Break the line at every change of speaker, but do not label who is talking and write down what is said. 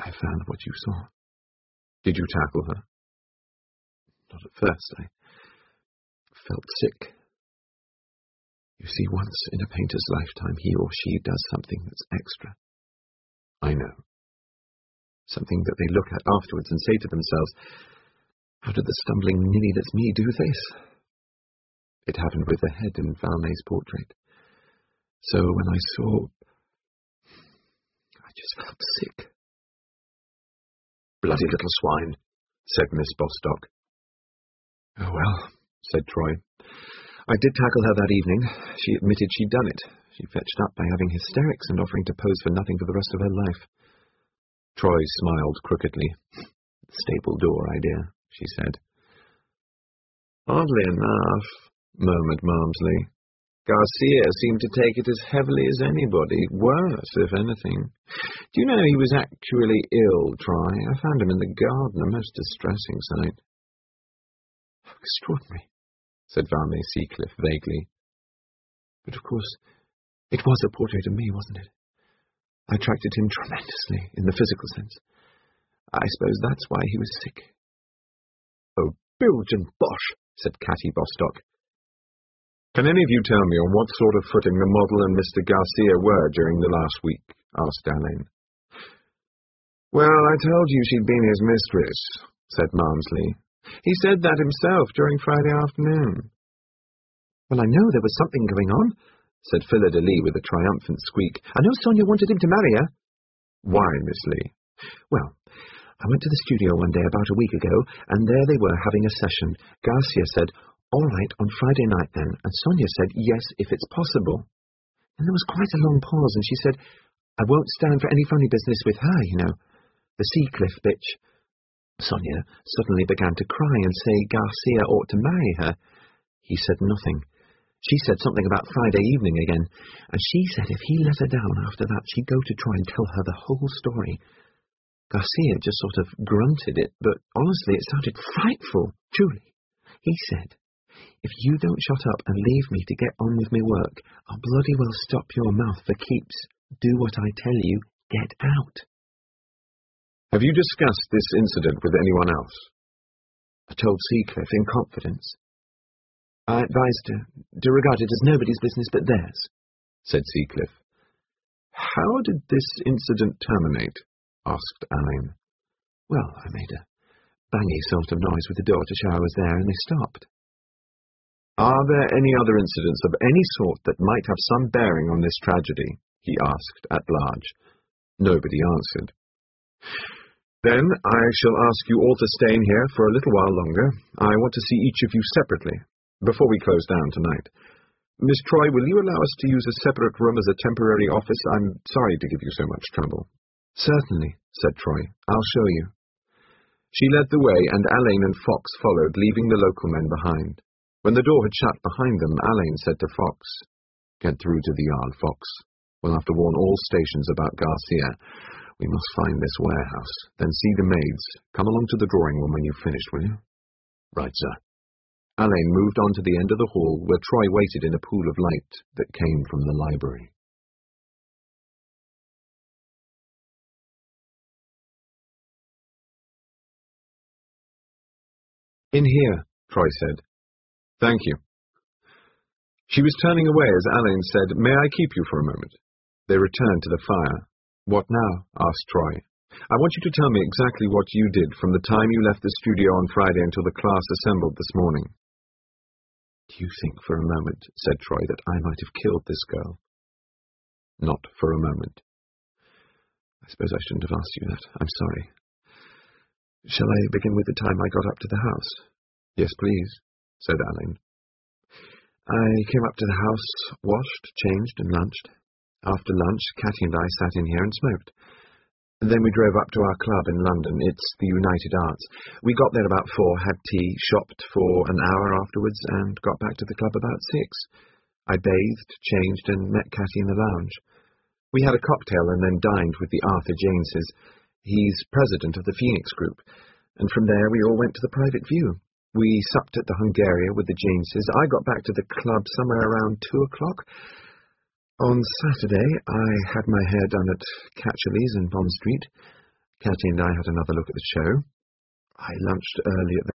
I found what you saw. Did you tackle her? Not at first. I felt sick. You see, once in a painter's lifetime, he or she does something that's extra. I know. Something that they look at afterwards and say to themselves, how did the stumbling ninny that's me do this? It happened with the head in Valney's portrait. So when I saw, I just felt sick. Bloody little swine, said Miss Bostock. Oh well, said Troy. I did tackle her that evening. She admitted she'd done it. She fetched up by having hysterics and offering to pose for nothing for the rest of her life. Troy smiled crookedly. Stable door idea, she said. Oddly enough, murmured Malmsley. Garcia seemed to take it as heavily as anybody, worse, if anything. Do you know he was actually ill, Troy? I found him in the garden, a most distressing sight. How extraordinary, said Valmey Seacliff vaguely. But of course, it was a portrait of me, wasn't it? I attracted him tremendously, in the physical sense. I suppose that's why he was sick. Oh, bilge and bosh, said Catty Bostock. Can any of you tell me on what sort of footing the model and Mr. Garcia were during the last week? Asked Alain. Well, I told you she'd been his mistress, said Malmsley. He said that himself during Friday afternoon. Well, I know there was something going on, said Philida-Lee with a triumphant squeak. I know Sonia wanted him to marry her. Why, Miss Lee? Well, I went to the studio one day about a week ago, and there they were having a session. Garcia said, all right, on Friday night then, and Sonia said, yes, if it's possible. And there was quite a long pause, and she said, I won't stand for any funny business with her, you know. The Seacliff bitch. Sonia suddenly began to cry and say Garcia ought to marry her. He said nothing. She said something about Friday evening again, and she said if he let her down after that, she'd go to try and tell her the whole story. Garcia just sort of grunted it, but honestly it sounded frightful, truly. He said, if you don't shut up and leave me to get on with my work, I'll bloody well stop your mouth for keeps. Do what I tell you, get out. Have you discussed this incident with anyone else?
I told Seacliff in confidence. I advised her to regard it as nobody's business but theirs, said Seacliff.
How did this incident terminate? Asked Alain.
Well, I made a bangy sort of noise with the door to show I was there, and they stopped.
Are there any other incidents of any sort that might have some bearing on this tragedy? He asked at large. Nobody answered. Then I shall ask you all to stay in here for a little while longer. I want to see each of you separately, before we close down tonight. Miss Troy, will you allow us to use a separate room as a temporary office? I'm sorry to give you so much trouble.
Certainly, said Troy. I'll show you.
She led the way, and Alain and Fox followed, leaving the local men behind. When the door had shut behind them, Alain said to Fox, Get through to the yard, Fox. We'll have to warn all stations about Garcia. We must find this warehouse. Then see the maids. Come along to the drawing room when you've finished, will you?
Right, sir.
Alain moved on to the end of the hall, where Troy waited in a pool of light that came from the library. In here, Troy said. Thank you. She was turning away as Alain said, May I keep you for a moment? They returned to the fire. What now? Asked Troy. I want you to tell me exactly what you did from the time you left the studio on Friday until the class assembled this morning. Do you think for a moment, said Troy, that I might have killed this girl? Not for a moment. I suppose I shouldn't have asked you that. I'm sorry. Shall I begin with the time I got up to the house? Yes, please, said Alain. I came up to the house, washed, changed, and lunched. After lunch, Catty and I sat in here and smoked. Then we drove up to our club in London. It's the United Arts. We got there about 4, had tea, shopped for an hour afterwards, and got back to the club about 6. I bathed, changed, and met Catty in the lounge. We had a cocktail and then dined with the Arthur Jameses. He's president of the Phoenix Group. And from there we all went to the private view. We supped at the Hungaria with the Jameses. I got back to the club somewhere around 2 o'clock. On Saturday, I had my hair done at Catcherley's in Bond Street.
Cathy and I had another look at the show. I lunched early at the